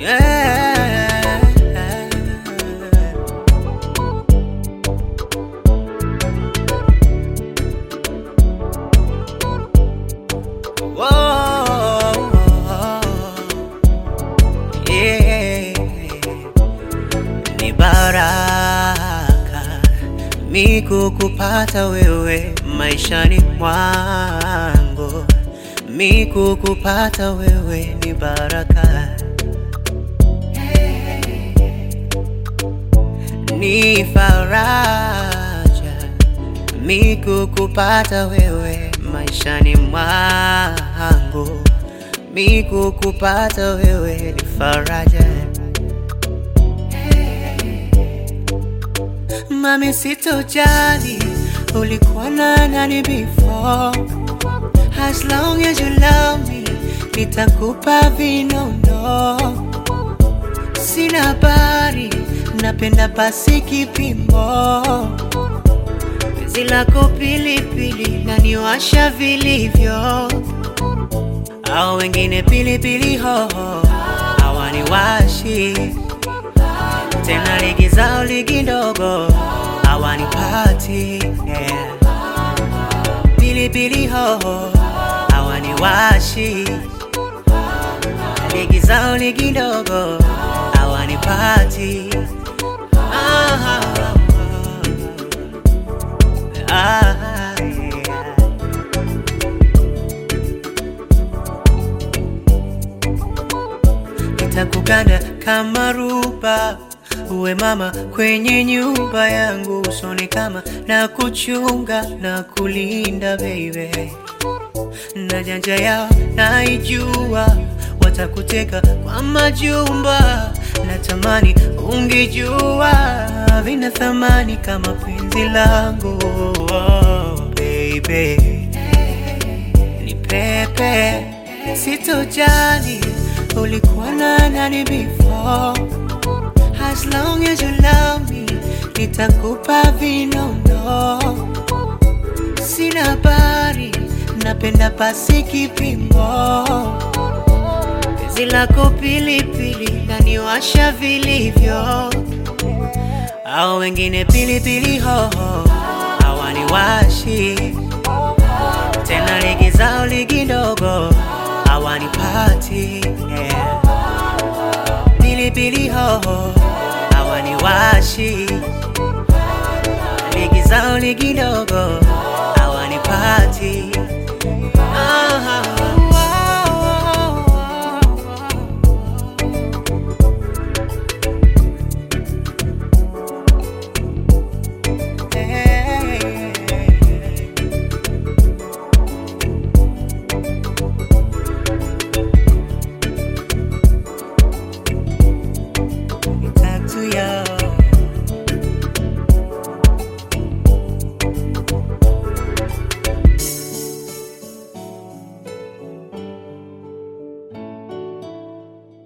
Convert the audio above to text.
Ni baraka miku kupata wewe maishani mwangu, miku kupata wewe ni baraka. Ni faraja miku kupata wewe maishani mwangu, miku kupata wewe ni faraja. Mami sitojali ulikuwa na nani before, as long as you love me nitakupa vinono. Sina habari napenda basi kipimo, penzi lako pilipili na niwasha vilivyo. Au wengine pilipili hoho hawaniwashi tena, ligi zao ligi ndogo hawanipati, yeah. Pilipili hoho hawaniwashi, ligi zao ligi ndogo hawanipati. Nitakuganda kama ruba, uwe mama kwenye nyumba yangu, usoni kama na kuchunga na kulinda baby. Na janja yao naijua, watakuteka kwa majumba, natamani ungejua vina thamani kama penzi langu. Oh, baby ni pepe, sitojali ulikuwa na nani before, as long as you love me nitakupa vinono. Sina habari napenda basi kipimo, penzi lako pilipili na niwasha vilivyo. Au wengine pilipili hoho hawaniwashi tena, ligi zao ligi ndogo hawanipati, yeah. Pilipili hoho hawaniwashi, ligi zao ligi ndogo